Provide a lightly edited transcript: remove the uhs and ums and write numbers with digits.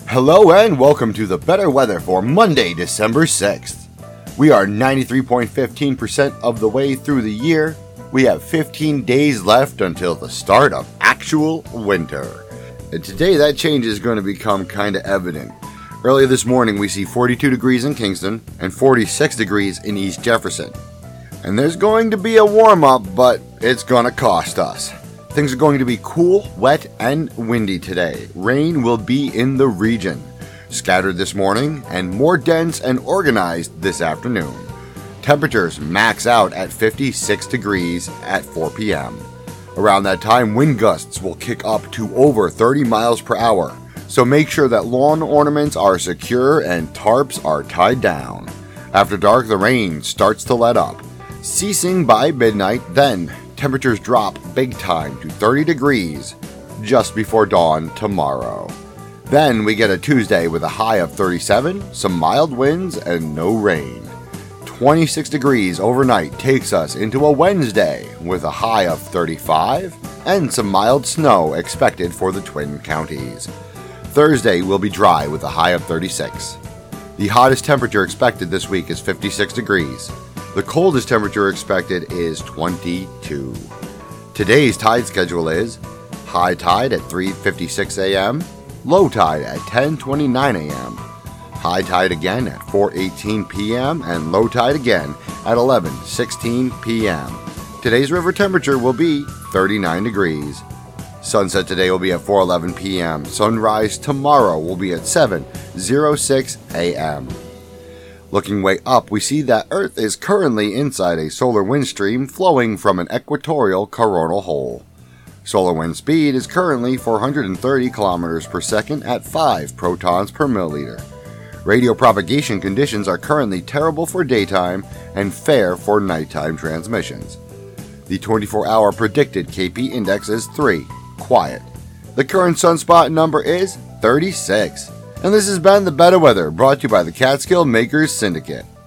Hello and welcome to the better weather for Monday, December 6th. We are 93.15% of the way through the year. We have 15 days left until the start of actual winter. And today that change is going to become kind of evident. Early this morning we see 42 degrees in Kingston and 46 degrees in East Jefferson. And there's going to be a warm-up, but it's going to cost us. Things are going to be cool, wet, and windy today. Rain will be in the region. Scattered this morning and more dense and organized this afternoon. Temperatures max out at 56 degrees at 4 p.m. Around that time, wind gusts will kick up to over 30 miles per hour. So make sure that lawn ornaments are secure and tarps are tied down. After dark, the rain starts to let up. Ceasing by midnight, then temperatures drop big time to 30 degrees just before dawn tomorrow. Then we get a Tuesday with a high of 37, some mild winds, and no rain. 26 degrees overnight takes us into a Wednesday with a high of 35 and some mild snow expected for the Twin Counties. Thursday will be dry with a high of 36. The hottest temperature expected this week is 56 degrees. The coldest temperature expected is 22. Today's tide schedule is high tide at 3:56 a.m., low tide at 10:29 a.m., high tide again at 4:18 p.m., and low tide again at 11:16 p.m. Today's river temperature will be 39 degrees. Sunset today will be at 4:11 p.m. Sunrise tomorrow will be at 7:06 a.m. Looking way up, we see that Earth is currently inside a solar wind stream flowing from an equatorial coronal hole. Solar wind speed is currently 430 kilometers per second at 5 protons per milliliter. Radio propagation conditions are currently terrible for daytime and fair for nighttime transmissions. The 24-hour predicted KP index is 3, quiet. The current sunspot number is 36. And this has been the Better Weather, brought to you by the Catskill Makers Syndicate.